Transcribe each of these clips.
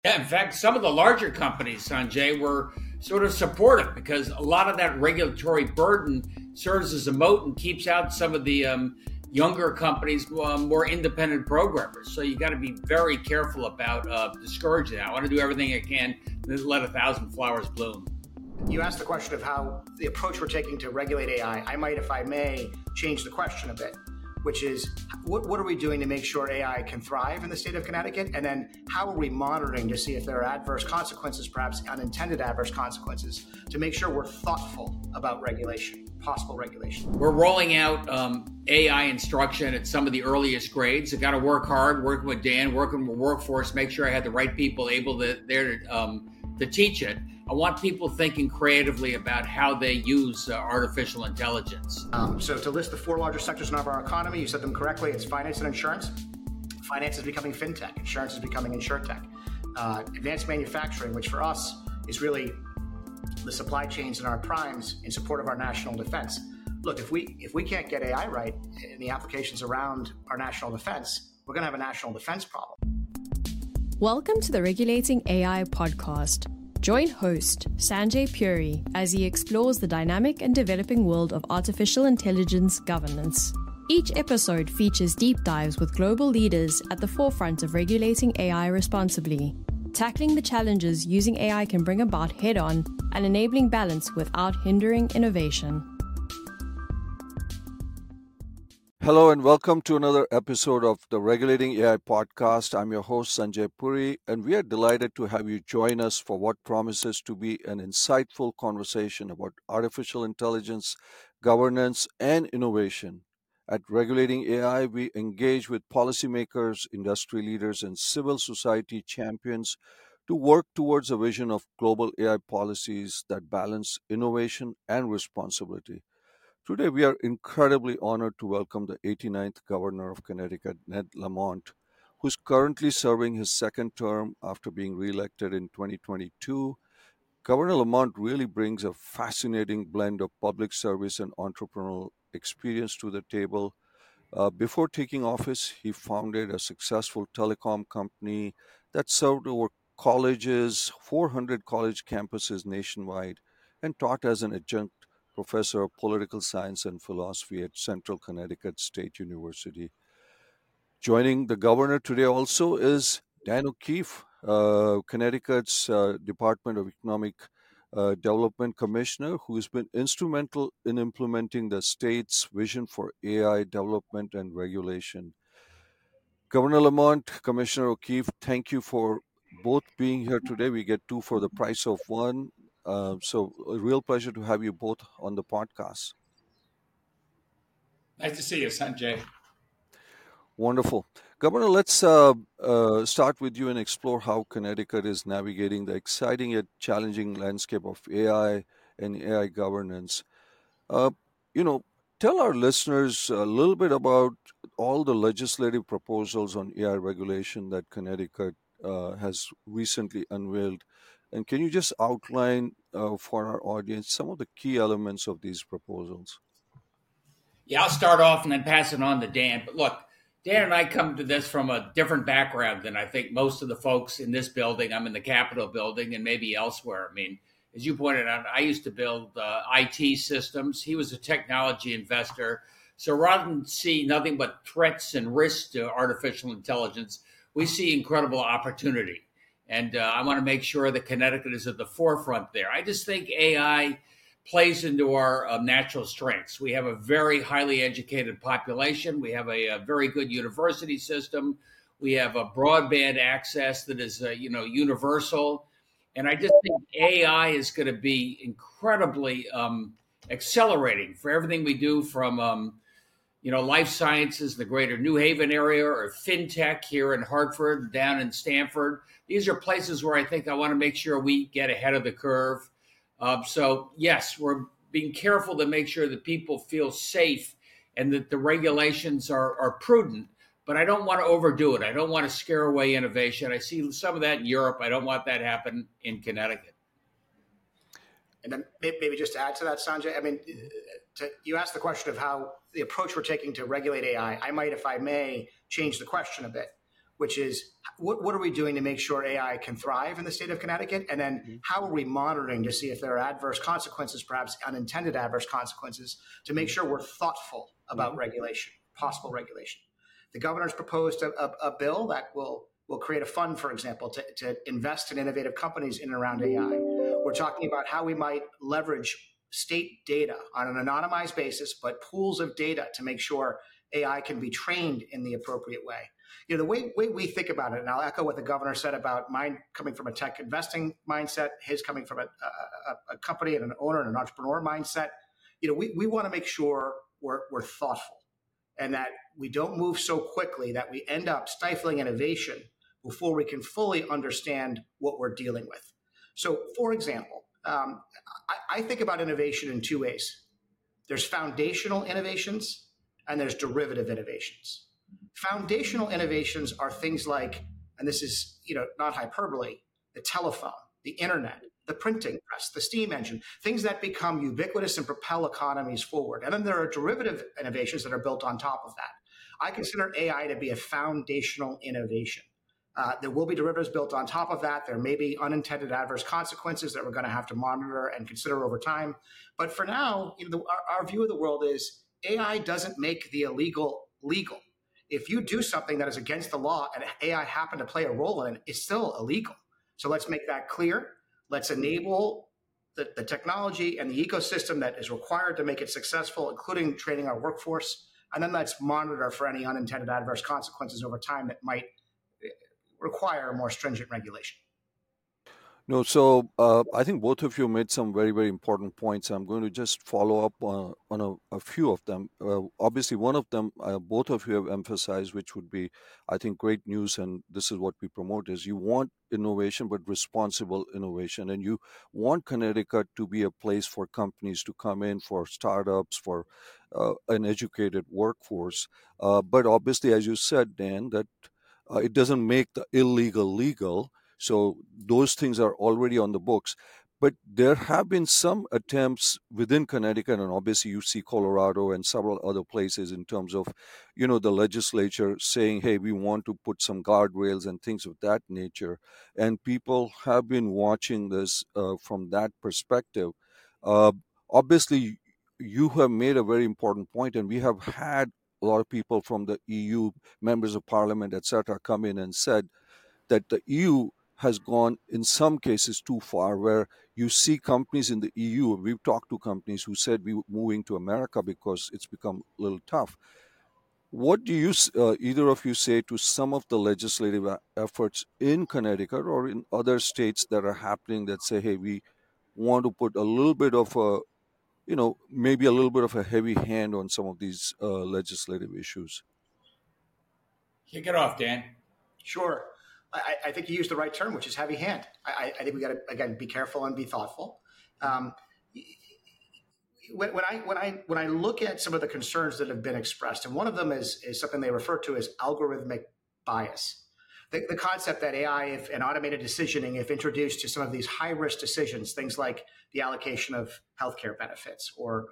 Yeah, in fact, some of the larger companies, Sanjay, were sort of supportive because a lot of that regulatory burden serves as a moat and keeps out some of the younger companies, more independent programmers. So you got to be very careful about discouraging that. I want to do everything I can to let 1,000 flowers bloom. You asked the question of how the approach we're taking to regulate AI. I might, if I may, change the question a bit, which is what are we doing to make sure AI can thrive in the state of Connecticut? And then how are we monitoring to see if there are adverse consequences, perhaps unintended adverse consequences, to make sure we're thoughtful about regulation, possible regulation? We're rolling out AI instruction at some of the earliest grades. I got to work hard, working with Dan, working with workforce, make sure I had the right people there to teach it. I want people thinking creatively about how they use artificial intelligence. So to list the four largest sectors of our economy, you said them correctly. It's finance and insurance. Finance is becoming fintech. Insurance is becoming insurtech. Advanced manufacturing, which for us is really the supply chains and our primes in support of our national defense. Look, if we can't get AI right in the applications around our national defense, we're going to have a national defense problem. Welcome to the Regulating AI podcast. Join host Sanjay Puri as he explores the dynamic and developing world of artificial intelligence governance. Each episode features deep dives with global leaders at the forefront of regulating AI responsibly, tackling the challenges using AI can bring about head-on and enabling balance without hindering innovation. Hello and welcome to another episode of the Regulating AI podcast. I'm your host Sanjay Puri, and we are delighted to have you join us for what promises to be an insightful conversation about artificial intelligence, governance, and innovation. At Regulating AI, we engage with policymakers, industry leaders, and civil society champions to work towards a vision of global AI policies that balance innovation and responsibility. Today, we are incredibly honored to welcome the 89th Governor of Connecticut, Ned Lamont, who's currently serving his second term after being reelected in 2022. Governor Lamont really brings a fascinating blend of public service and entrepreneurial experience to the table. Before taking office, he founded a successful telecom company that served over colleges, 400 college campuses nationwide, and taught as an adjunct professor of political science and philosophy at Central Connecticut State University. Joining the governor today also is Dan O'Keefe, Connecticut's Department of Economic Development Commissioner, who has been instrumental in implementing the state's vision for AI development and regulation. Governor Lamont, Commissioner O'Keefe, thank you for both being here today. We get two for the price of one. So a real pleasure to have you both on the podcast. Nice to see you, Sanjay. Wonderful. Governor, let's start with you and explore how Connecticut is navigating the exciting yet challenging landscape of AI and AI governance. Uh, Tell our listeners a little bit about all the legislative proposals on AI regulation that Connecticut has recently unveiled. And can you just outline for our audience some of the key elements of these proposals? Yeah, I'll start off and then pass it on to Dan. But look, Dan and I come to this from a different background than I think most of the folks in this building. I'm in the Capitol building and maybe elsewhere. I mean, as you pointed out, I used to build IT systems. He was a technology investor. So rather than see nothing but threats and risks to artificial intelligence, we see incredible opportunity. And I want to make sure that Connecticut is at the forefront there. I just think AI plays into our natural strengths. We have a very highly educated population. We have a very good university system. We have a broadband access that is, universal. And I just think AI is going to be incredibly accelerating for everything we do from, life sciences, the greater New Haven area, or fintech here in Hartford, down in Stamford. These are places where I think I want to make sure we get ahead of the curve. So, yes, we're being careful to make sure that people feel safe and that the regulations are prudent. But I don't want to overdo it. I don't want to scare away innovation. I see some of that in Europe. I don't want that to happen in Connecticut. And then maybe just to add to that, Sanjay, I mean, you asked the question of how the approach we're taking to regulate AI. I might, if I may, change the question a bit, which is what are we doing to make sure AI can thrive in the state of Connecticut? And then how are we monitoring to see if there are adverse consequences, perhaps unintended adverse consequences, to make sure we're thoughtful about regulation, possible regulation. The governor's proposed a bill that will create a fund, for example, to invest in innovative companies in and around AI. We're talking about how we might leverage state data on an anonymized basis, but pools of data to make sure AI can be trained in the appropriate way. The way we think about it, and I'll echo what the governor said about mine coming from a tech investing mindset, his coming from a company and an owner and an entrepreneur mindset. We want to make sure we're thoughtful and that we don't move so quickly that we end up stifling innovation before we can fully understand what we're dealing with. So, for example, I think about innovation in two ways. There's foundational innovations and there's derivative innovations. Foundational innovations are things like, and this is not hyperbole, the telephone, the internet, the printing press, the steam engine, things that become ubiquitous and propel economies forward. And then there are derivative innovations that are built on top of that. I consider AI to be a foundational innovation. There will be derivatives built on top of that. There may be unintended adverse consequences that we're going to have to monitor and consider over time. But for now, our view of the world is AI doesn't make the illegal legal. If you do something that is against the law and AI happen to play a role in it, it's still illegal. So let's make that clear. Let's enable the technology and the ecosystem that is required to make it successful, including training our workforce. And then let's monitor for any unintended adverse consequences over time that might require more stringent regulation. No, so I think both of you made some very, very important points. I'm going to just follow up on a few of them. Obviously, one of them, both of you have emphasized, which would be, I think, great news, and this is what we promote, is you want innovation, but responsible innovation. And you want Connecticut to be a place for companies to come in, for startups, for an educated workforce. But obviously, as you said, Dan, that it doesn't make the illegal legal. So those things are already on the books. But there have been some attempts within Connecticut, and obviously you see Colorado and several other places in terms of, the legislature saying, hey, we want to put some guardrails and things of that nature. And people have been watching this from that perspective. Obviously, you have made a very important point, and we have had a lot of people from the EU, members of parliament, etc., come in and said that the EU has gone in some cases too far, where you see companies in the EU, we've talked to companies who said we were moving to America because it's become a little tough. What do you, either of you, say to some of the legislative efforts in Connecticut or in other states that are happening that say, hey, we want to put a little bit of a, maybe a little bit of a heavy hand on some of these legislative issues? Kick it off, Dan. Sure. I think you used the right term, which is heavy hand. I think we got to, again, be careful and be thoughtful. When I look at some of the concerns that have been expressed, and one of them is something they refer to as algorithmic bias. The concept that AI and automated decisioning, if introduced to some of these high-risk decisions, things like the allocation of healthcare benefits or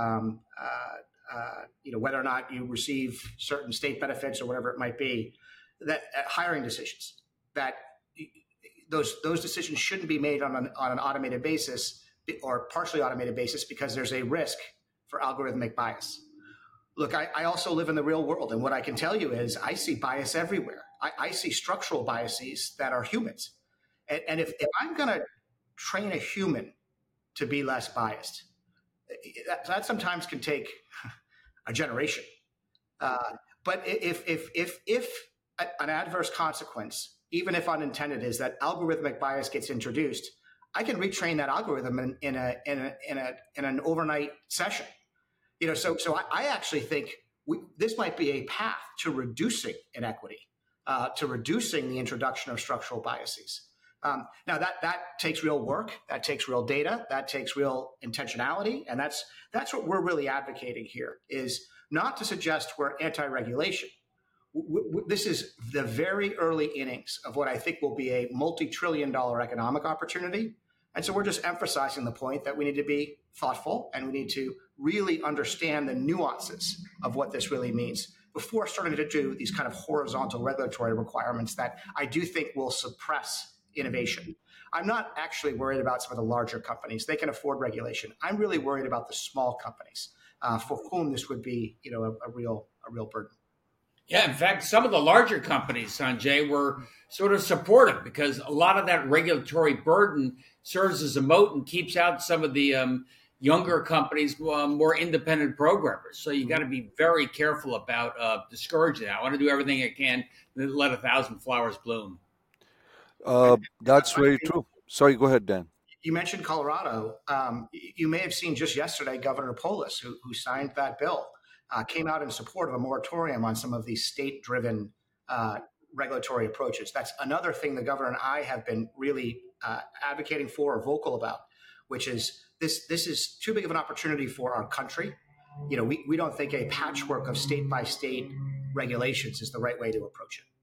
whether or not you receive certain state benefits or whatever it might be, that hiring decisions, that those decisions shouldn't be made on an automated basis or partially automated basis because there's a risk for algorithmic bias. Look, I also live in the real world, and what I can tell you is I see bias everywhere. I see structural biases that are humans. And if I'm going to train a human to be less biased, that sometimes can take a generation. But if an adverse consequence, even if unintended, is that algorithmic bias gets introduced, I can retrain that algorithm in an overnight session. So I actually think this might be a path to reducing inequity, to reducing the introduction of structural biases. Now that takes real work, that takes real data, that takes real intentionality, and that's what we're really advocating here, is not to suggest we're anti-regulation. This is the very early innings of what I think will be a multi-trillion-dollar economic opportunity. And so we're just emphasizing the point that we need to be thoughtful and we need to really understand the nuances of what this really means. before starting to do these kind of horizontal regulatory requirements that I do think will suppress innovation. I'm not actually worried about some of the larger companies. They can afford regulation. I'm really worried about the small companies for whom this would be, a real burden. Yeah, in fact, some of the larger companies, Sanjay, were sort of supportive because a lot of that regulatory burden serves as a moat and keeps out some of the younger companies, more independent programmers. So you got to be very careful about discouraging that. I want to do everything I can to let 1,000 flowers bloom. That's very true. Sorry, go ahead, Dan. You mentioned Colorado. You may have seen just yesterday, Governor Polis, who signed that bill, came out in support of a moratorium on some of these state-driven regulatory approaches. That's another thing the governor and I have been really advocating for or vocal about, which is this is too big of an opportunity for our country. We don't think a patchwork of state-by-state regulations is the right way to approach it.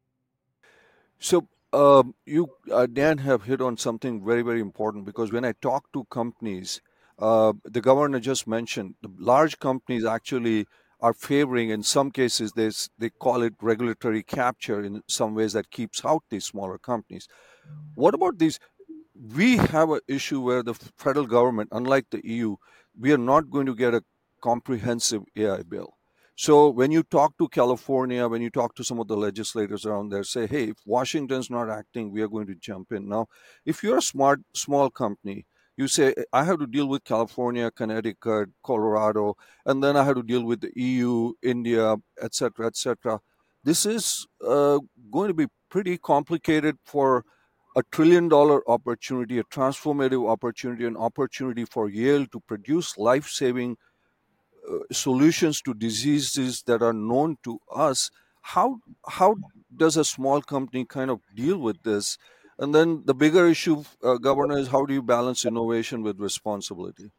So you, Dan, have hit on something very, very important, because when I talk to companies, the governor just mentioned the large companies actually are favoring, in some cases, they call it regulatory capture in some ways that keeps out these smaller companies. What about these? We have an issue where the federal government, unlike the EU, we are not going to get a comprehensive AI bill. So when you talk to California, when you talk to some of the legislators around there, say, hey, if Washington's not acting, we are going to jump in. Now, if you're a small company, you say, I have to deal with California, Connecticut, Colorado, and then I have to deal with the EU, India, et cetera, et cetera. This is going to be pretty complicated for a $1 trillion opportunity, a transformative opportunity, an opportunity for Yale to produce life-saving solutions to diseases that are known to us. How does a small company kind of deal with this? And then the bigger issue, Governor, is how do you balance innovation with responsibility?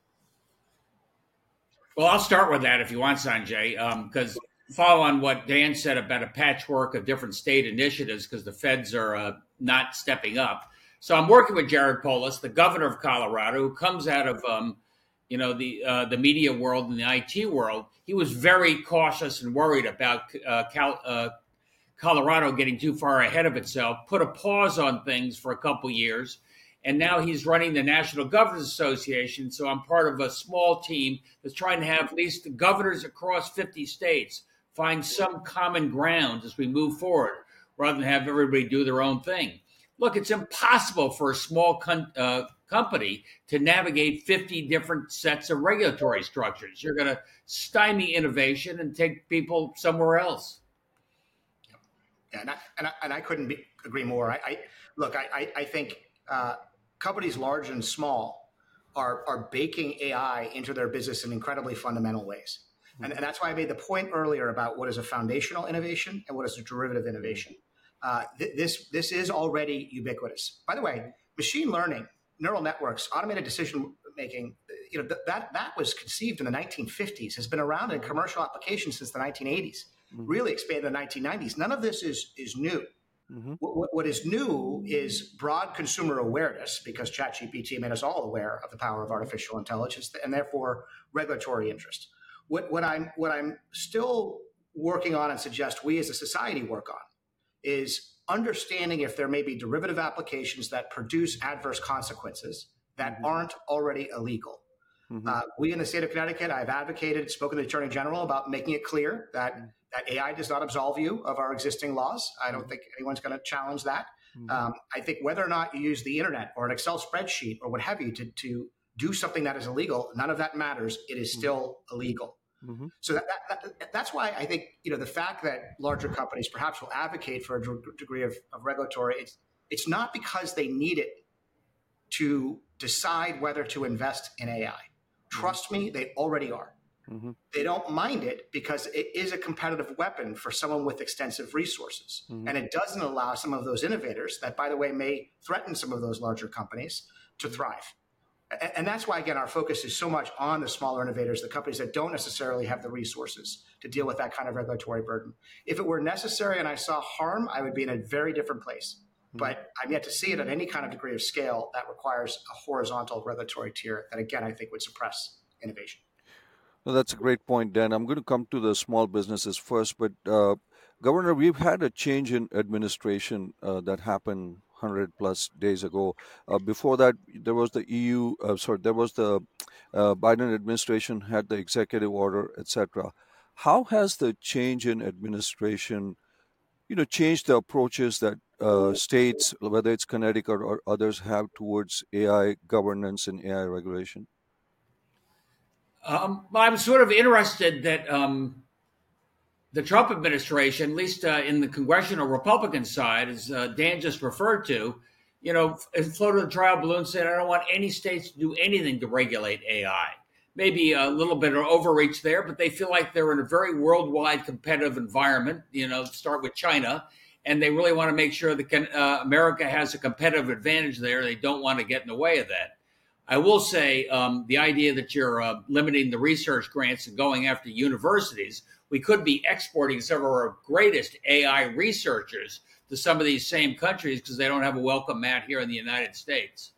Well, I'll start with that if you want, Sanjay, because follow on what Dan said about a patchwork of different state initiatives because the feds are not stepping up. So I'm working with Jared Polis, the governor of Colorado, who comes out of the media world and the IT world. He was very cautious and worried about Colorado getting too far ahead of itself, put a pause on things for a couple years. And now he's running the National Governors Association. So I'm part of a small team that's trying to have at least the governors across 50 states find some common ground as we move forward, rather than have everybody do their own thing. Look, it's impossible for a small company to navigate 50 different sets of regulatory structures. You're going to stymie innovation and take people somewhere else. Yeah, and I couldn't agree more. I think companies large and small are baking AI into their business in incredibly fundamental ways. And that's why I made the point earlier about what is a foundational innovation and what is a derivative innovation. This is already ubiquitous. By the way, machine learning, neural networks, automated decision making, that was conceived in the 1950s, has been around in commercial applications since the 1980s, really expanded in the 1990s. None of this is new. Mm-hmm. What is new is broad consumer awareness, because ChatGPT made us all aware of the power of artificial intelligence, and therefore regulatory interest. What I'm still working on and suggest we as a society work on is understanding if there may be derivative applications that produce adverse consequences that aren't already illegal. Mm-hmm. We in the state of Connecticut, I've advocated, spoken to the Attorney General about making it clear that AI does not absolve you of our existing laws. I don't think anyone's going to challenge that. Mm-hmm. I think whether or not you use the internet or an Excel spreadsheet or what have you to do something that is illegal, none of that matters. It is still illegal. Mm-hmm. So that's why I think the fact that larger companies perhaps will advocate for a degree of regulatory, it's not because they need it to decide whether to invest in AI. Trust me, they already are. Mm-hmm. They don't mind it because it is a competitive weapon for someone with extensive resources. Mm-hmm. And it doesn't allow some of those innovators that, by the way, may threaten some of those larger companies to thrive. And that's why, again, our focus is so much on the smaller innovators, the companies that don't necessarily have the resources to deal with that kind of regulatory burden. If it were necessary and I saw harm, I would be in a very different place. Mm-hmm. But I'm yet to see it at any kind of degree of scale that requires a horizontal regulatory tier that, again, I think would suppress innovation. No, that's a great point, Dan. I'm going to come to the small businesses first, but Governor, we've had a change in administration that happened 100 plus days ago. Before that, there was the there was the Biden administration had the executive order, etc. How has the change in administration, changed the approaches that states, whether it's Connecticut or others, have towards AI governance and AI regulation? I'm sort of interested that the Trump administration, at least in the congressional Republican side, as Dan just referred to, floated a trial balloon saying, I don't want any states to do anything to regulate AI. Maybe a little bit of overreach there, but they feel like they're in a very worldwide competitive environment, start with China, and they really want to make sure that America has a competitive advantage there. They don't want to get in the way of that. I will say the idea that you're limiting the research grants and going after universities, we could be exporting some of our greatest AI researchers to some of these same countries because they don't have a welcome mat here in the United States.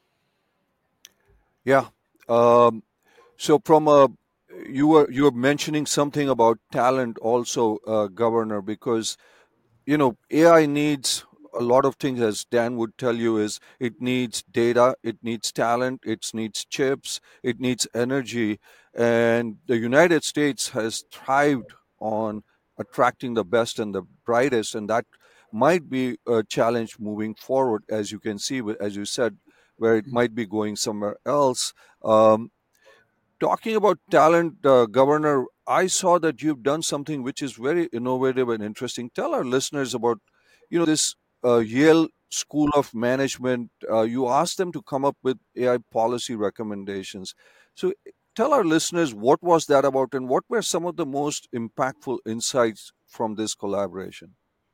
Yeah. So you were mentioning something about talent also, Governor, because AI needs a lot of things, as Dan would tell you, is it needs data, it needs talent, it needs chips, it needs energy. And the United States has thrived on attracting the best and the brightest, and that might be a challenge moving forward, as you can see, as you said, where it might be going somewhere else. Talking about talent, Governor, I saw that you've done something which is very innovative and interesting. Tell our listeners about, this Yale School of Management. You asked them to come up with AI policy recommendations. So tell our listeners, what was that about, and what were some of the most impactful insights from this collaboration?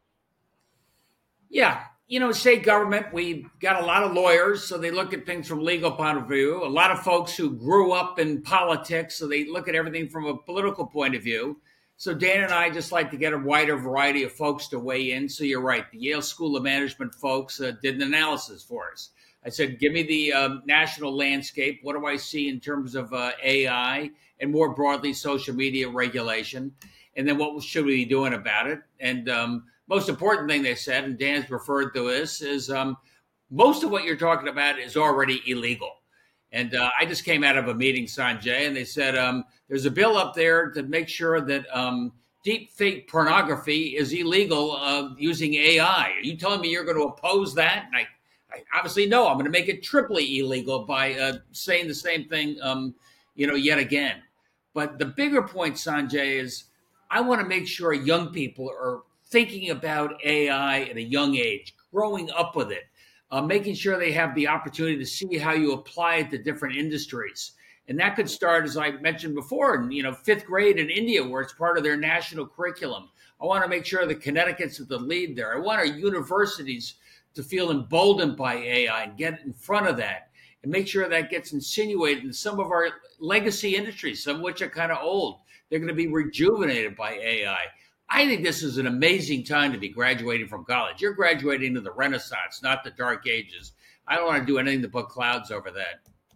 Yeah. State government, we've got a lot of lawyers, so they look at things from legal point of view. A lot of folks who grew up in politics, so they look at everything from a political point of view. So Dan and I just like to get a wider variety of folks to weigh in. So you're right. The Yale School of Management folks did an analysis for us. I said, give me the national landscape. What do I see in terms of AI and more broadly social media regulation? And then what should we be doing about it? And most important thing they said, and Dan's referred to this, is most of what you're talking about is already illegal. And I just came out of a meeting, Sanjay, and they said there's a bill up there to make sure that deep fake pornography is illegal using AI. Are you telling me you're going to oppose that? And I obviously no. I'm going to make it triply illegal by saying the same thing, yet again. But the bigger point, Sanjay, is I want to make sure young people are thinking about AI at a young age, growing up with it, making sure they have the opportunity to see how you apply it to different industries. And that could start, as I mentioned before, in fifth grade in India, where it's part of their national curriculum. I want to make sure that Connecticut's at the lead there. I want our universities to feel emboldened by AI and get in front of that and make sure that gets insinuated in some of our legacy industries, some of which are kind of old. They're going to be rejuvenated by AI. I think this is an amazing time to be graduating from college. You're graduating to the Renaissance, not the Dark Ages. I don't want to do anything to put clouds over that.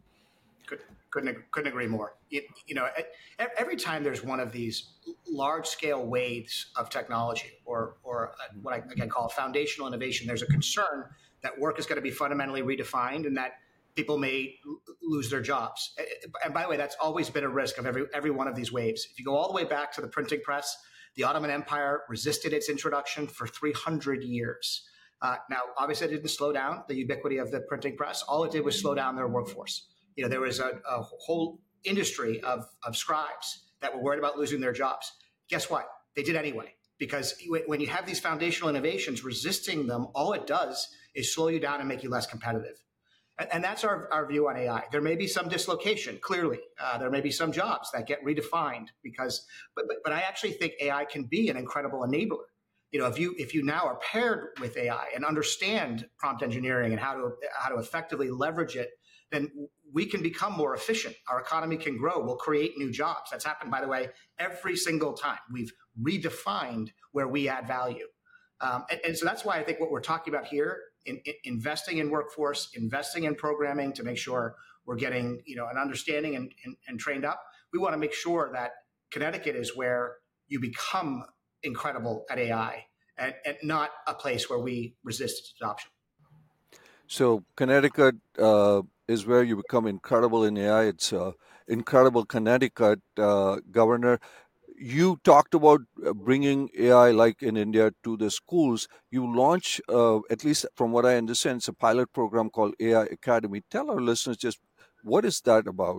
Couldn't agree more. Every time there's one of these large-scale waves of technology, or what I can call foundational innovation, there's a concern that work is going to be fundamentally redefined and that people may lose their jobs. And by the way, that's always been a risk of every one of these waves. If you go all the way back to the printing press, the Ottoman Empire resisted its introduction for 300 years. Now, obviously, it didn't slow down the ubiquity of the printing press. All it did was slow down their workforce. There was a whole industry of scribes that were worried about losing their jobs. Guess what? They did anyway, because when you have these foundational innovations, resisting them, all it does is slow you down and make you less competitive. And that's our view on AI. There may be some dislocation, clearly. There may be some jobs that get redefined but I actually think AI can be an incredible enabler. If you now are paired with AI and understand prompt engineering and how to effectively leverage it, then we can become more efficient. Our economy can grow. We'll create new jobs. That's happened, by the way, every single time. We've redefined where we add value. And so that's why I think what we're talking about here, investing in workforce, investing in programming to make sure we're getting an understanding and trained up. we want to make sure that Connecticut is where you become incredible at AI and not a place where we resist its adoption. So Connecticut is where you become incredible in AI. It's incredible Connecticut, Governor. You talked about bringing AI, like in India, to the schools. You launch, at least from what I understand, it's a pilot program called AI Academy. Tell our listeners just what is that about?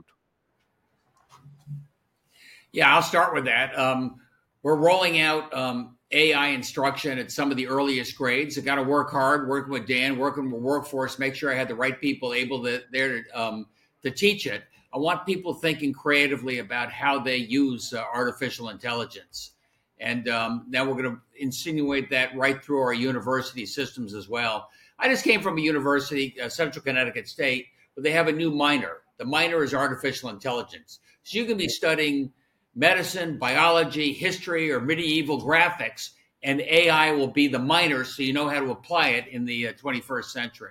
Yeah, I'll start with that. We're rolling out AI instruction at some of the earliest grades. I got to work hard, working with Dan, working with workforce, make sure I had the right people able to teach it. I want people thinking creatively about how they use artificial intelligence. And now we're going to insinuate that right through our university systems as well. I just came from a university, Central Connecticut State, where they have a new minor. The minor is artificial intelligence. So you can be studying medicine, biology, history, or medieval graphics, and AI will be the minor, so you know how to apply it in the 21st century.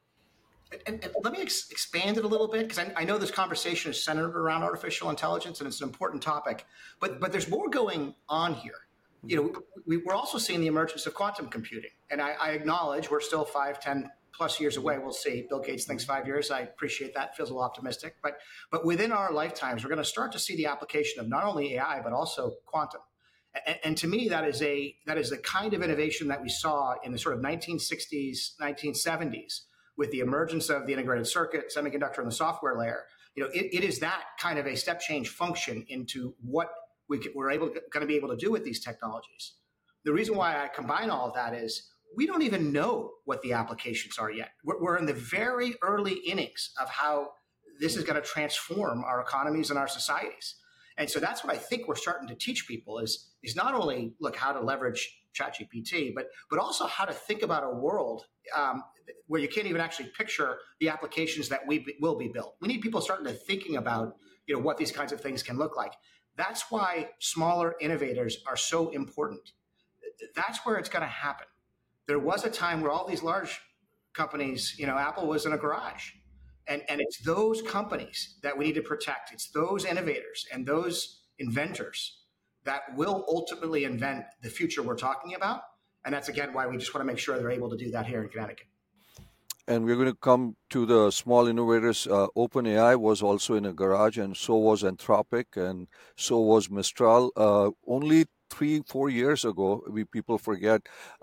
And let me expand it a little bit, because I know this conversation is centered around artificial intelligence, and it's an important topic, but there's more going on here. We're also seeing the emergence of quantum computing, and I acknowledge we're still 5, 10 plus years away. We'll see. Bill Gates thinks 5 years. I appreciate that. Feels a little optimistic. But within our lifetimes, we're going to start to see the application of not only AI, but also quantum. And to me, that is the kind of innovation that we saw in the sort of 1960s, 1970s with the emergence of the integrated circuit, semiconductor, and the software layer. It is that kind of a step change function into what we're going to be able to do with these technologies. The reason why I combine all of that is we don't even know what the applications are yet. We're in the very early innings of how this is going to transform our economies and our societies. And so that's what I think we're starting to teach people is not only how to leverage ChatGPT, but also how to think about a world where you can't even actually picture the applications that will be built. We need people starting to thinking about what these kinds of things can look like. That's why smaller innovators are so important. That's where it's going to happen. There was a time where all these large companies, Apple was in a garage. And it's those companies that we need to protect. It's those innovators and those inventors that will ultimately invent the future we're talking about. And that's, again, why we just want to make sure they're able to do that here in Connecticut. And we're going to come to the small innovators. OpenAI was also in a garage, and so was Anthropic, and so was Mistral. Only 3-4 years ago, people forget.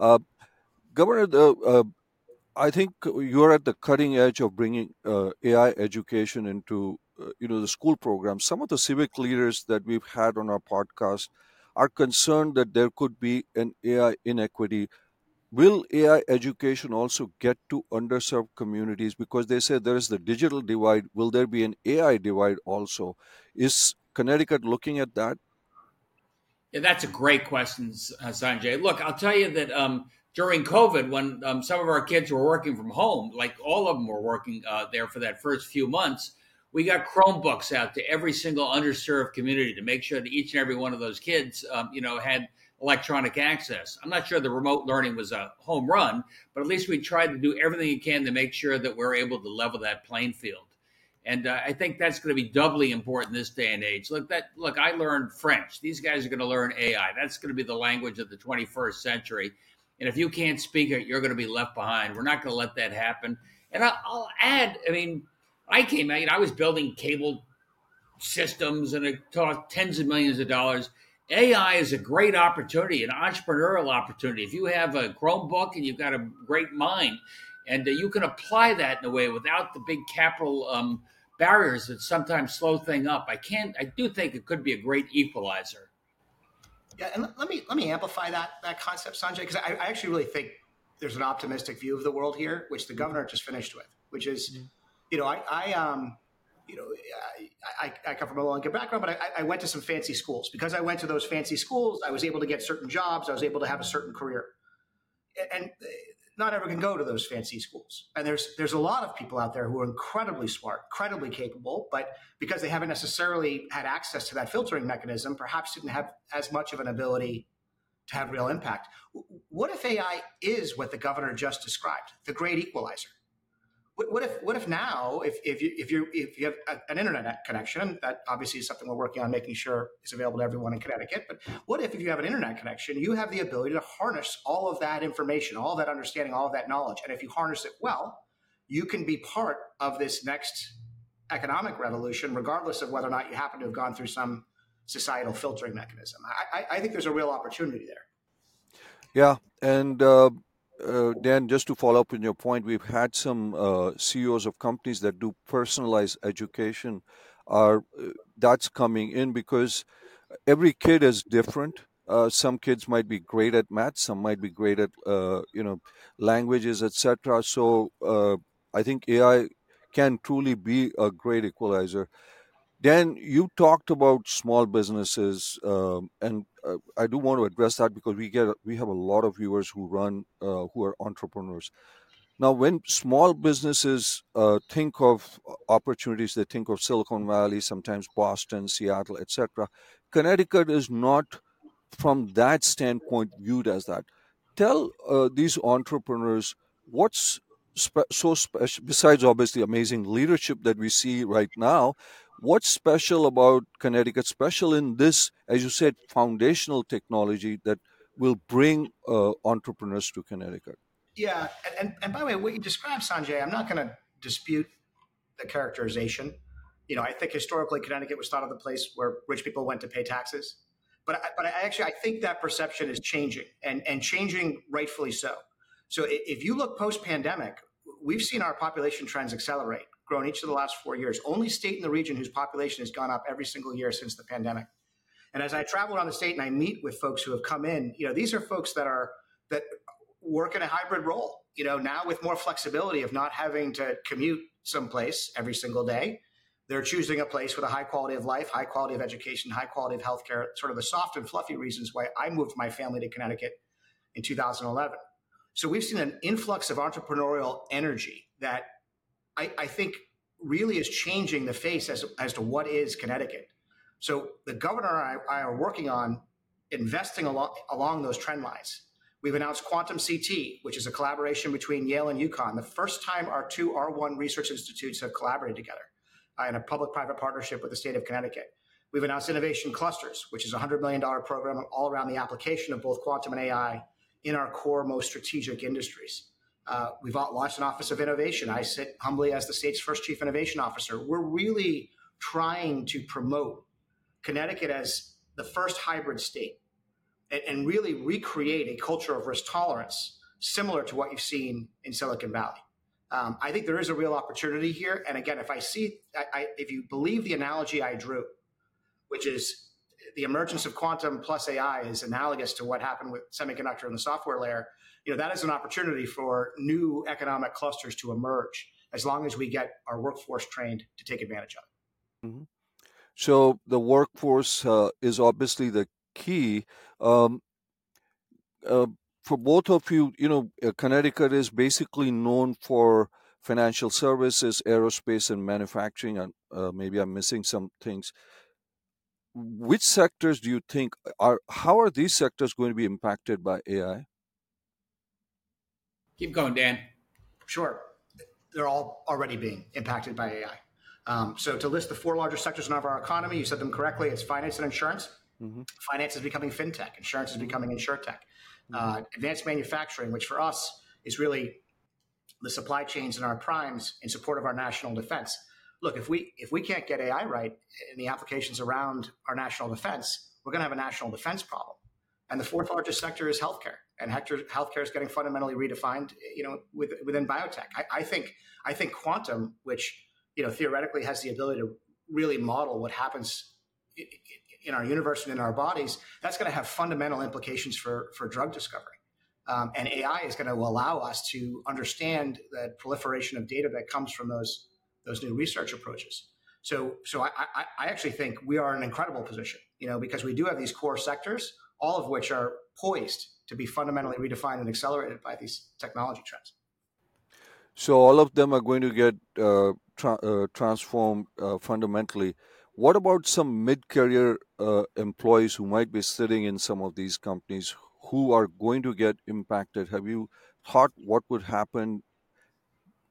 Governor, I think you're at the cutting edge of bringing AI education into the school programs. Some of the civic leaders that we've had on our podcast are concerned that there could be an AI inequity. Will AI education also get to underserved communities? Because they say there is the digital divide. Will there be an AI divide also? Is Connecticut looking at that? Yeah, that's a great question, Sanjay. Look, I'll tell you that during COVID, when some of our kids were working from home, like all of them were working there for that first few months, we got Chromebooks out to every single underserved community to make sure that each and every one of those kids, had electronic access. I'm not sure the remote learning was a home run, but at least we tried to do everything we can to make sure that we're able to level that playing field. And I think that's going to be doubly important this day and age. Look, I learned French. These guys are going to learn AI. That's going to be the language of the 21st century. And if you can't speak it, you're going to be left behind. We're not going to let that happen. And I'll add, I came out, I was building cable systems and it cost tens of millions of dollars. AI is a great opportunity, an entrepreneurial opportunity. If you have a Chromebook and you've got a great mind, and you can apply that in a way without the big capital barriers that sometimes slow things up. I do think it could be a great equalizer. Yeah, and let me amplify that concept, Sanjay, because I actually really think there's an optimistic view of the world here, which the governor just finished with, which is, I come from a low-income background, but I went to some fancy schools. Because I went to those fancy schools, I was able to get certain jobs. I was able to have a certain career. And not everyone can go to those fancy schools. And there's a lot of people out there who are incredibly smart, incredibly capable, but because they haven't necessarily had access to that filtering mechanism, perhaps didn't have as much of an ability to have real impact. What if AI is what the governor just described, the great equalizer? What if now if you have an internet connection, that obviously is something we're working on making sure is available to everyone in Connecticut. But what if you have an internet connection, you have the ability to harness all of that information, all of that understanding, all of that knowledge, and if you harness it well, you can be part of this next economic revolution, regardless of whether or not you happen to have gone through some societal filtering mechanism. I think there's a real opportunity there. Yeah, and Dan, just to follow up on your point, we've had some CEOs of companies that do personalized education. That's coming in because every kid is different. Some kids might be great at math, some might be great at languages, etc. So I think AI can truly be a great equalizer. Dan, you talked about small businesses, and I do want to address that because we have a lot of viewers who are entrepreneurs. Now, when small businesses think of opportunities, they think of Silicon Valley, sometimes Boston, Seattle, etc. Connecticut is not, from that standpoint, viewed as that. Tell these entrepreneurs what's so special, besides obviously amazing leadership that we see right now. What's special about Connecticut, special in this, as you said, foundational technology that will bring entrepreneurs to Connecticut? Yeah, and by the way, what you described, Sanjay, I'm not going to dispute the characterization. I think historically Connecticut was thought of the place where rich people went to pay taxes, but I think that perception is changing and changing rightfully so. So if you look post-pandemic, we've seen our population trends accelerate, grown each of the last 4 years. Only state in the region whose population has gone up every single year since the pandemic. And as I travel around the state and I meet with folks who have come in, these are folks that work in a hybrid role, now with more flexibility of not having to commute someplace every single day. They're choosing a place with a high quality of life, high quality of education, high quality of healthcare, sort of the soft and fluffy reasons why I moved my family to Connecticut in 2011. So we've seen an influx of entrepreneurial energy that I think really is changing the face as to what is Connecticut. So the governor and I are working on investing along those trend lines. We've announced Quantum CT, which is a collaboration between Yale and UConn, the first time our two R1 research institutes have collaborated together in a public-private partnership with the state of Connecticut. We've announced Innovation Clusters, which is a $100 million program all around the application of both quantum and AI in our core, most strategic industries. We've launched an Office of Innovation. I sit humbly as the state's first chief innovation officer. We're really trying to promote Connecticut as the first hybrid state and really recreate a culture of risk tolerance similar to what you've seen in Silicon Valley. I think there is a real opportunity here. And again, if you believe the analogy I drew, which is the emergence of quantum plus AI is analogous to what happened with semiconductor and the software layer, that is an opportunity for new economic clusters to emerge as long as we get our workforce trained to take advantage of it. Mm-hmm. So the workforce is obviously the key. For both of you, Connecticut is basically known for financial services, aerospace, and manufacturing, and maybe I'm missing some things. Which sectors do you think how are these sectors going to be impacted by AI? Keep going, Dan. Sure. They're all already being impacted by AI. So to list the four largest sectors in our economy, you said them correctly. It's finance and insurance. Mm-hmm. Finance is becoming fintech. Insurance is becoming insurtech. Advanced manufacturing, which for us is really the supply chains and our primes in support of our national defense. Look, if we can't get AI right in the applications around our national defense, we're going to have a national defense problem. And the fourth largest sector is healthcare, and healthcare is getting fundamentally redefined, within biotech. I think quantum, which theoretically has the ability to really model what happens in our universe and in our bodies, that's going to have fundamental implications for drug discovery. And AI is going to allow us to understand the proliferation of data that comes from those new research approaches. So I actually think we are in an incredible position, because we do have these core sectors, all of which are poised to be fundamentally redefined and accelerated by these technology trends. So all of them are going to get transformed fundamentally. What about some mid-career employees who might be sitting in some of these companies who are going to get impacted? Have you thought what would happen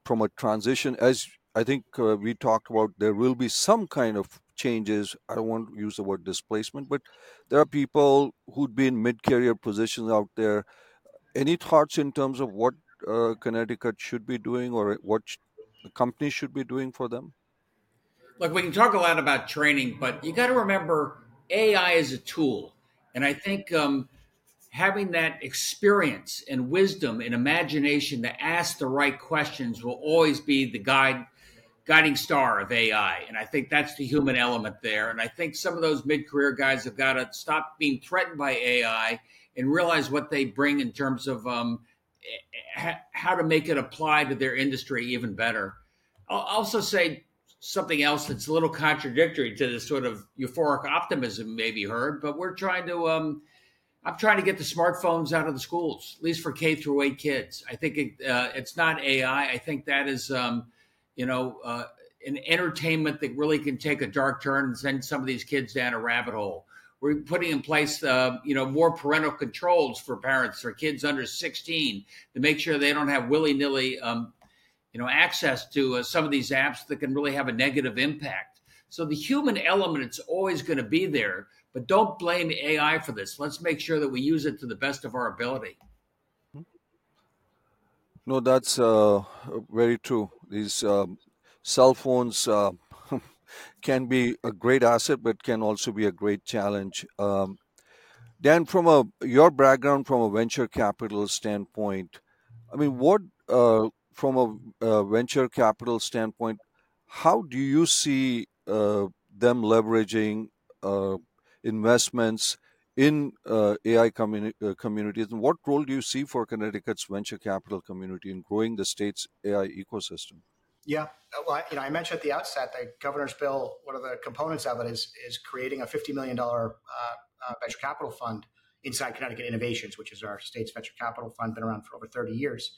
from a transition, as I think we talked about, there will be some kind of changes. I don't want to use the word displacement, but there are people who'd be in mid-career positions out there. Any thoughts in terms of what Connecticut should be doing, or what the company should be doing for them? Look, we can talk a lot about training, but you got to remember AI is a tool. And I think having that experience and wisdom and imagination to ask the right questions will always be the guiding star of AI. And I think that's the human element there. And I think some of those mid-career guys have got to stop being threatened by AI and realize what they bring in terms of how to make it apply to their industry even better. I'll also say something else that's a little contradictory to this sort of euphoric optimism maybe heard, but we're trying to I'm trying to get the smartphones out of the schools, at least for K through 8 kids. I think it's not AI. I think that is an entertainment that really can take a dark turn and send some of these kids down a rabbit hole. We're putting in place more parental controls for parents for kids under 16 to make sure they don't have willy-nilly access to some of these apps that can really have a negative impact. So the human element, it's always going to be there, but don't blame AI for this. Let's make sure that we use it to the best of our ability. No, that's very true. These cell phones can be a great asset, but can also be a great challenge. Dan, from your background from a venture capital standpoint, I mean, what from a venture capital standpoint, how do you see them leveraging investments in AI communities, and what role do you see for Connecticut's venture capital community in growing the state's AI ecosystem? Yeah, well, I mentioned at the outset that governor's bill, one of the components of it is creating a $50 million venture capital fund inside Connecticut Innovations, which is our state's venture capital fund, been around for over 30 years.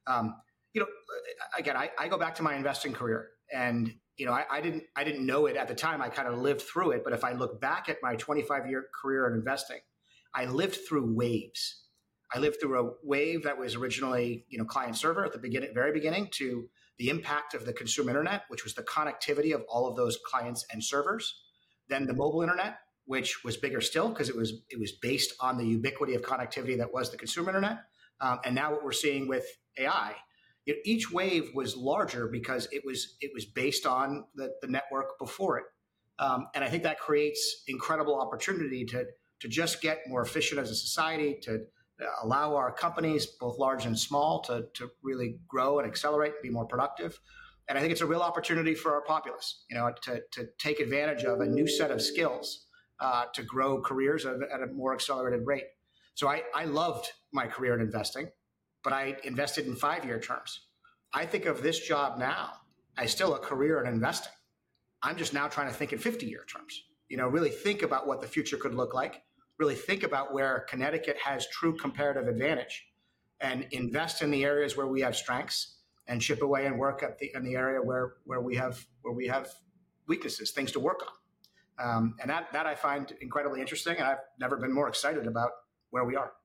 Again, I go back to my investing career, and I didn't know it at the time. I kind of lived through it, but if I look back at my 25-year career in investing, I lived through waves. I lived through a wave that was originally, client server at the very beginning, to the impact of the consumer internet, which was the connectivity of all of those clients and servers. Then the mobile internet, which was bigger still because it was based on the ubiquity of connectivity that was the consumer internet. And now what we're seeing with AI, each wave was larger because it was based on the network before it. And I think that creates incredible opportunity to just get more efficient as a society, to allow our companies, both large and small, to really grow and accelerate and be more productive. And I think it's a real opportunity for our populace, to take advantage of a new set of skills to grow careers at a more accelerated rate. So I loved my career in investing, but I invested in 5-year terms. I think of this job now as still a career in investing. I'm just now trying to think in 50-year terms, really think about what the future could look like, really think about where Connecticut has true comparative advantage, and invest in the areas where we have strengths and chip away and work in the area where we have weaknesses, things to work on. And that I find incredibly interesting, and I've never been more excited about where we are.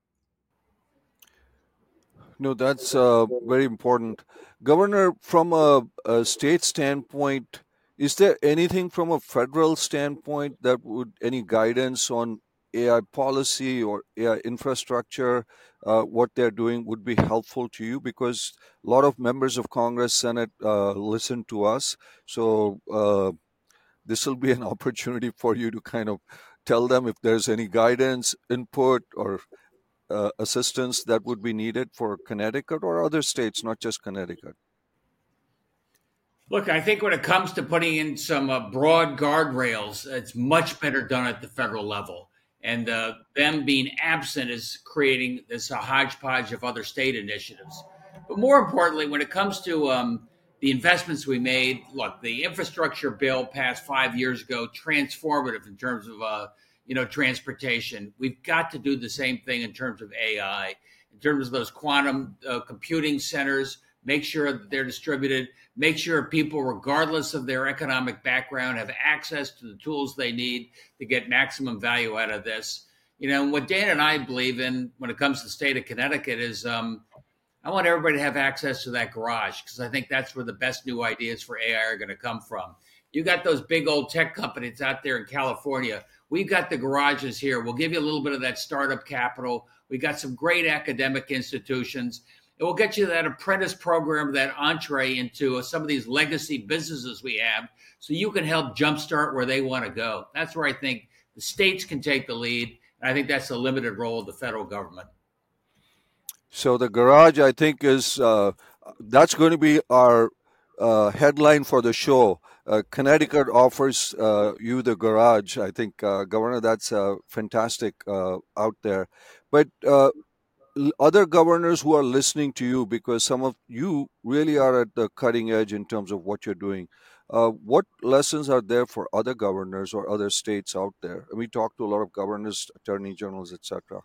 No, that's very important. Governor, from a state standpoint, is there anything from a federal standpoint that any guidance on AI policy or AI infrastructure, what they're doing would be helpful to you? Because a lot of members of Congress, Senate listen to us. So this will be an opportunity for you to kind of tell them if there's any guidance, input, or assistance that would be needed for Connecticut or other states, not just Connecticut. Look, I think when it comes to putting in some broad guardrails, it's much better done at the federal level. And them being absent is creating this hodgepodge of other state initiatives. But more importantly, when it comes to the investments we made, look, the infrastructure bill passed 5 years ago, transformative in terms of transportation. We've got to do the same thing in terms of AI, in terms of those quantum computing centers. Make sure that they're distributed. Make sure people, regardless of their economic background, have access to the tools they need to get maximum value out of this. What Dan and I believe in when it comes to the state of Connecticut is, I want everybody to have access to that garage because I think that's where the best new ideas for AI are going to come from. You got those big old tech companies out there in California. We've got the garages here. We'll give you a little bit of that startup capital. We got some great academic institutions. It will get you that apprentice program, that entree into some of these legacy businesses we have so you can help jumpstart where they want to go. That's where I think the states can take the lead. And I think that's the limited role of the federal government. So the garage, I think, is that's going to be our headline for the show. Connecticut offers you the garage. I think, Governor, that's fantastic out there. But other governors who are listening to you, because some of you really are at the cutting edge in terms of what you're doing, what lessons are there for other governors or other states out there? And we talk to a lot of governors, attorney generals, etc.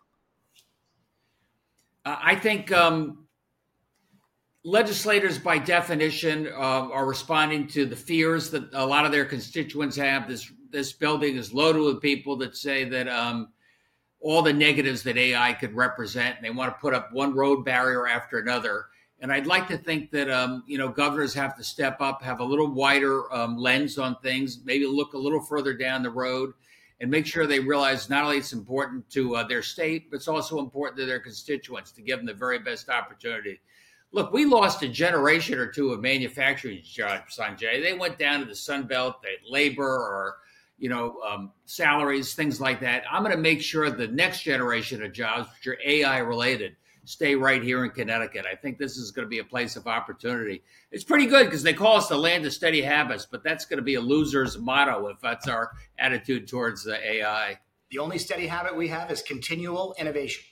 I think legislators, by definition, are responding to the fears that a lot of their constituents have. This building is loaded with people that say that all the negatives that AI could represent, and they want to put up one road barrier after another. And I'd like to think that governors have to step up, have a little wider lens on things, maybe look a little further down the road, and make sure they realize not only it's important to their state, but it's also important to their constituents to give them the very best opportunity. Look, we lost a generation or two of manufacturing jobs, Sanjay. They went down to the Sun Belt, they had labor or salaries, things like that. I'm going to make sure the next generation of jobs, which are AI related, stay right here in Connecticut. I think this is going to be a place of opportunity. It's pretty good because they call us the land of steady habits, but that's going to be a loser's motto if that's our attitude towards the AI. The only steady habit we have is continual innovation.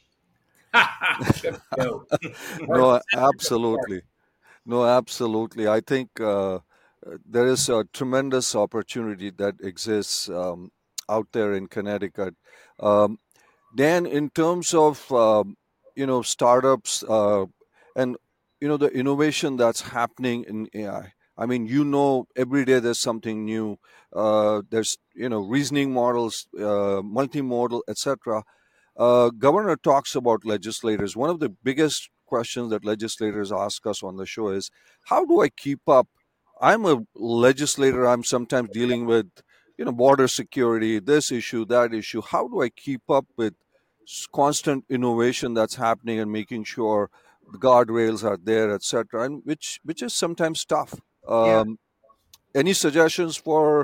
No, absolutely. No, absolutely. I think there is a tremendous opportunity that exists out there in Connecticut. Dan, in terms of startups and the innovation that's happening in AI. I mean, every day there's something new. There's reasoning models, multimodal, etc. Governor talks about legislators. One of the biggest questions that legislators ask us on the show is, how do I keep up? I'm a legislator. I'm sometimes dealing with border security, this issue, that issue. How do I keep up with constant innovation that's happening and making sure the guardrails are there, etc., and which is sometimes tough. Any suggestions for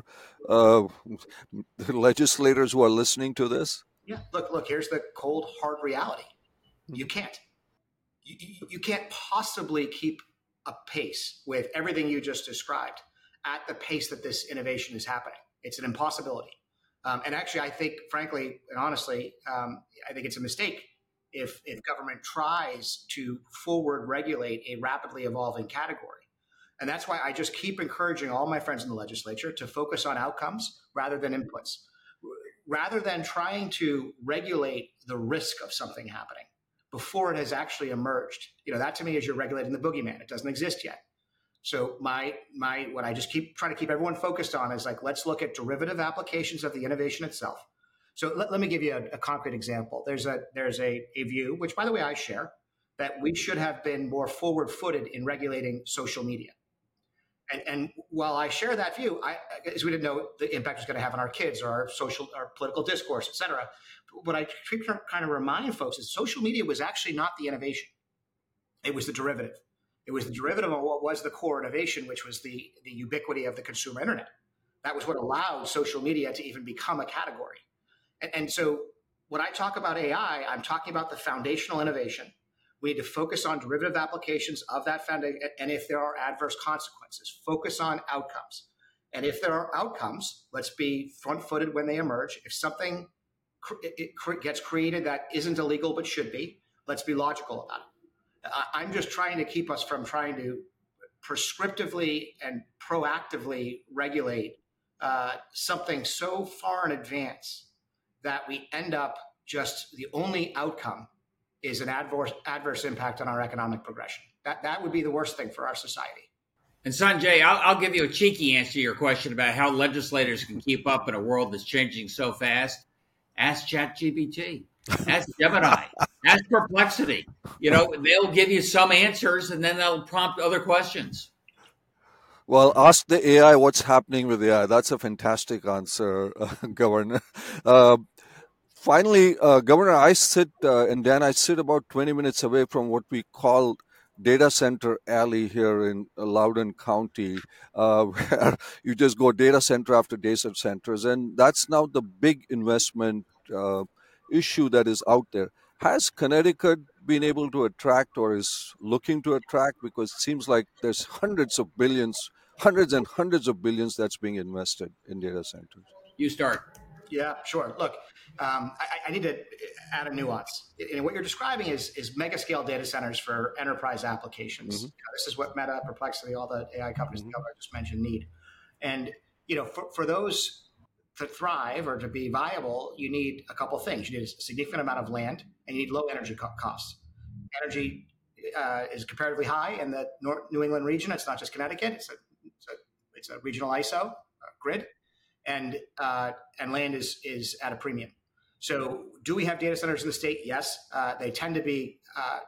legislators who are listening to this? Yeah, look. Here's the cold, hard reality. You can't. You can't possibly keep a pace with everything you just described at the pace that this innovation is happening. It's an impossibility. And actually, I think, frankly and honestly, I think it's a mistake if government tries to forward regulate a rapidly evolving category. And that's why I just keep encouraging all my friends in the legislature to focus on outcomes rather than inputs, rather than trying to regulate the risk of something happening before it has actually emerged. That to me is you're regulating the boogeyman. It doesn't exist yet. So what I just keep trying to keep everyone focused on is let's look at derivative applications of the innovation itself. So let me give you a concrete example. There's a view, which by the way I share, that we should have been more forward-footed in regulating social media. And while I share that view, as we didn't know the impact it's going to have on our kids or our political discourse, et cetera. What I keep trying to remind folks is social media was actually not the innovation. It was the derivative. It was the derivative of what was the core innovation, which was the ubiquity of the consumer internet. That was what allowed social media to even become a category. And so when I talk about AI, I'm talking about the foundational innovation. We need to focus on derivative applications of that foundation. And if there are adverse consequences, focus on outcomes. And if there are outcomes, let's be front-footed when they emerge. If something gets created that isn't illegal but should be, let's be logical about it. I'm just trying to keep us from trying to prescriptively and proactively regulate something so far in advance that we end up just the only outcome is an adverse impact on our economic progression. That would be the worst thing for our society. And Sanjay, I'll give you a cheeky answer to your question about how legislators can keep up in a world that's changing so fast. Ask ChatGPT. Ask Gemini. Ask Perplexity. They'll give you some answers and then they'll prompt other questions. Well, ask the AI what's happening with AI. That's a fantastic answer, Governor. Finally, Governor, I sit, and Dan, I sit about 20 minutes away from what we call Data Center Alley here in Loudoun County, where you just go data center after data centers. And that's now the big investment issue that is out there. Has Connecticut been able to attract or is looking to attract? Because it seems like there's hundreds and hundreds of billions that's being invested in data centers. You start. Yeah, sure. Look, I need to add a nuance. What you're describing is mega scale data centers for enterprise applications. Mm-hmm. This is what Meta, Perplexity, all the AI companies that I just mentioned need. And for those to thrive or to be viable, you need a couple things. You need a significant amount of land, and you need low energy costs. Energy is comparatively high in the New England region. It's not just Connecticut. It's a regional ISO grid. And land is at a premium. So, do we have data centers in the state? Yes, they tend to be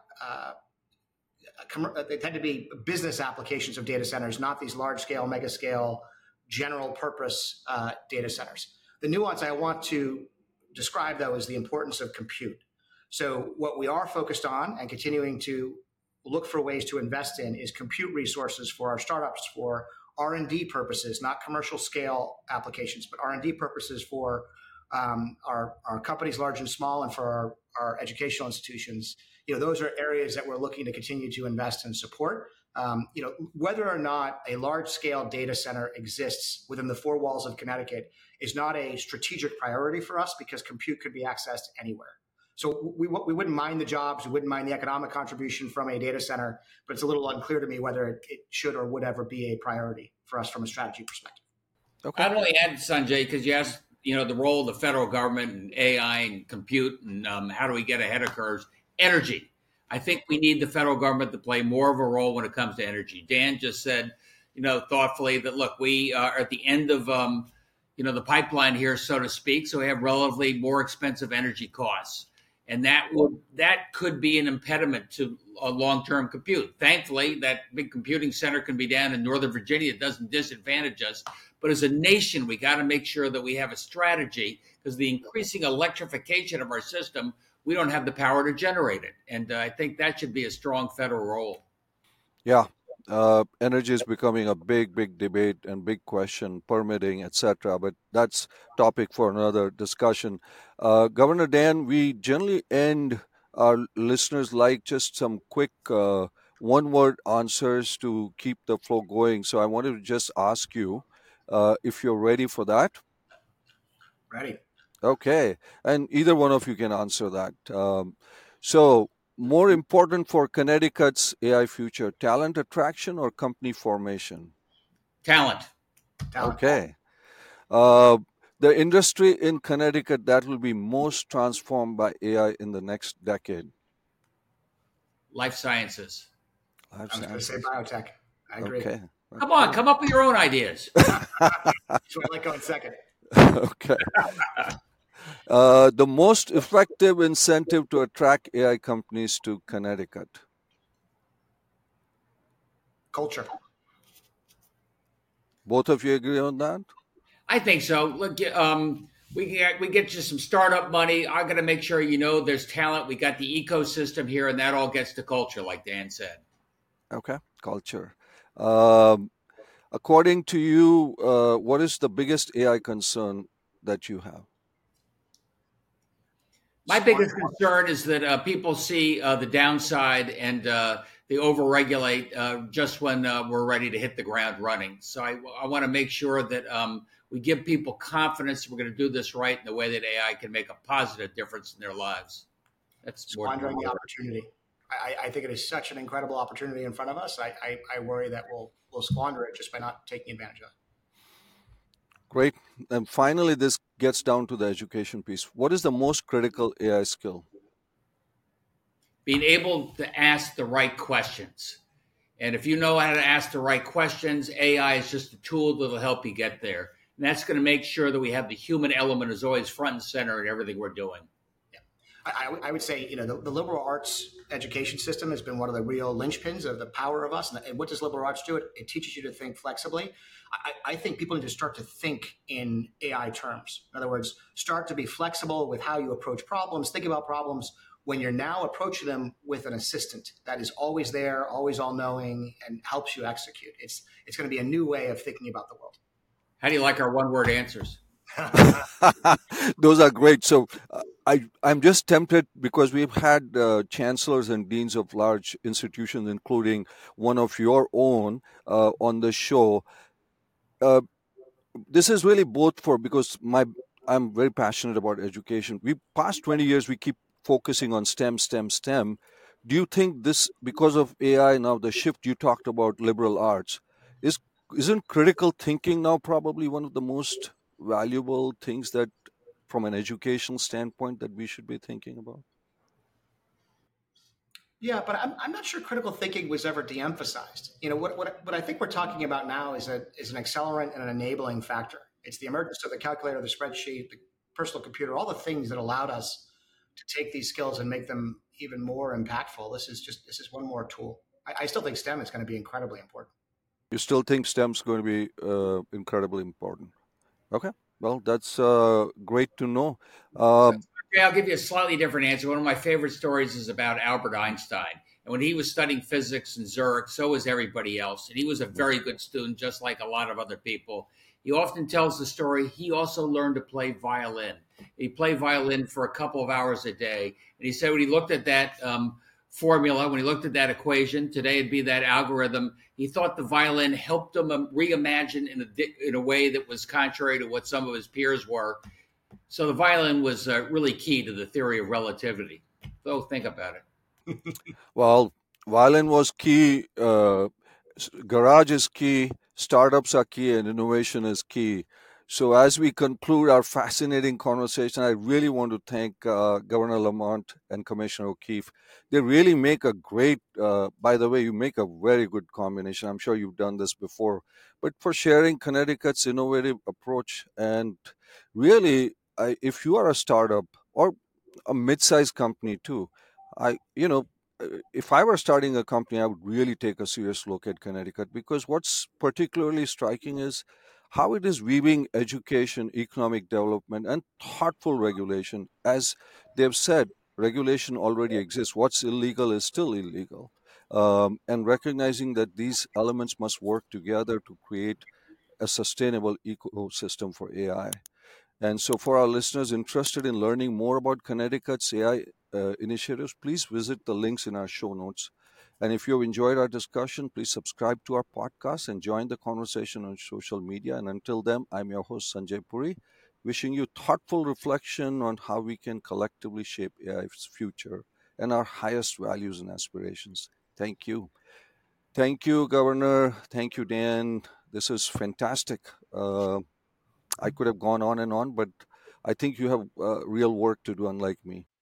business applications of data centers, not these large scale, mega scale, general purpose data centers. The nuance I want to describe, though, is the importance of compute. So, what we are focused on and continuing to look for ways to invest in is compute resources for our startups, for R&D purposes, not commercial scale applications, but R&D purposes for our companies, large and small, and for our educational institutions. Those are areas that we're looking to continue to invest and support. Whether or not a large scale data center exists within the four walls of Connecticut is not a strategic priority for us because compute could be accessed anywhere. So we wouldn't mind the jobs, we wouldn't mind the economic contribution from a data center, but it's a little unclear to me whether it should or would ever be a priority for us from a strategy perspective. Okay. I'd only add, Sanjay, because you asked, the role of the federal government and AI and compute and how do we get ahead of curves? Energy. I think we need the federal government to play more of a role when it comes to energy. Dan just said, thoughtfully that, look, we are at the end of, the pipeline here, so to speak. So we have relatively more expensive energy costs. And that could be an impediment to a long-term compute. Thankfully, that big computing center can be down in Northern Virginia. It doesn't disadvantage us. But as a nation, we got to make sure that we have a strategy because the increasing electrification of our system, we don't have the power to generate it. And I think that should be a strong federal role. Yeah. Energy is becoming a big debate and big question, permitting, etc. But that's topic for another discussion. Governor Dan, we generally end our listeners like just some quick one-word answers to keep the flow going. So I wanted to just ask you if you're ready for that. Ready. Okay. And either one of you can answer that. So more important for Connecticut's AI future, talent attraction or company formation? Talent. Okay. The industry in Connecticut that will be most transformed by AI in the next decade? Life sciences. I was going to say biotech. I agree. Okay. Come on, come up with your own ideas. That's what I like going second. Okay. The most effective incentive to attract AI companies to Connecticut? Culture. Both of you agree on that? I think so. Look, we get you some startup money. I'm going to make sure there's talent. We got the ecosystem here, and that all gets to culture, like Dan said. Okay, culture. According to you, what is the biggest AI concern that you have? My biggest concern is that people see the downside and they overregulate just when we're ready to hit the ground running. So I want to make sure that we give people confidence we're going to do this right in the way that AI can make a positive difference in their lives. That's squandering the opportunity. I think it is such an incredible opportunity in front of us. I worry that we'll squander it just by not taking advantage of it. Great. And finally, this gets down to the education piece. What is the most critical AI skill? Being able to ask the right questions. And if you know how to ask the right questions, AI is just a tool that will help you get there. And that's going to make sure that we have the human element is always front and center in everything we're doing. Yeah. I would say, the liberal arts education system has been one of the real linchpins of the power of us. And what does liberal arts do? It teaches you to think flexibly. I think people need to start to think in AI terms. In other words, start to be flexible with how you approach problems. Think about problems when you're now approaching them with an assistant that is always there, always all-knowing, and helps you execute. It's going to be a new way of thinking about the world. How do you like our one-word answers? Those are great. So I'm just tempted because we've had chancellors and deans of large institutions, including one of your own, on the show. This is really both because I'm very passionate about education. We past 20 years we keep focusing on STEM. Do you think this, because of AI now, the shift you talked about, liberal arts, isn't critical thinking now probably one of the most valuable things that, from an educational standpoint, that we should be thinking about? Yeah, but I'm not sure critical thinking was ever de-emphasized. What I think we're talking about now is an accelerant and an enabling factor. It's the emergence of the calculator, the spreadsheet, the personal computer, all the things that allowed us to take these skills and make them even more impactful. This is one more tool. I still think STEM is going to be incredibly important. You still think STEM's going to be incredibly important? Okay, well, that's great to know. I'll give you a slightly different answer. One of my favorite stories is about Albert Einstein. And when he was studying physics in Zurich, so was everybody else. And he was a very good student, just like a lot of other people. He often tells the story. He also learned to play violin. He played violin for a couple of hours a day. And he said when he looked at that formula, when he looked at that equation, today it'd be that algorithm, he thought the violin helped him reimagine in a way that was contrary to what some of his peers were. So the violin was really key to the theory of relativity. So think about it. Well, violin was key. Garage is key. Startups are key, and innovation is key. So as we conclude our fascinating conversation, I really want to thank Governor Lamont and Commissioner O'Keefe. They really make a great, by the way, you make a very good combination. I'm sure you've done this before, but for sharing Connecticut's innovative approach. And really, if you are a startup or a mid-sized company too, if I were starting a company, I would really take a serious look at Connecticut, because what's particularly striking is how it is weaving education, economic development, and thoughtful regulation. As they've said, regulation already exists. What's illegal is still illegal. And recognizing that these elements must work together to create a sustainable ecosystem for AI. And so, for our listeners interested in learning more about Connecticut's AI initiatives, please visit the links in our show notes. And if you've enjoyed our discussion, please subscribe to our podcast and join the conversation on social media. And until then, I'm your host, Sanjay Puri, wishing you thoughtful reflection on how we can collectively shape AI's future and our highest values and aspirations. Thank you. Thank you, Governor. Thank you, Dan. This is fantastic. I could have gone on and on, but I think you have real work to do, unlike me.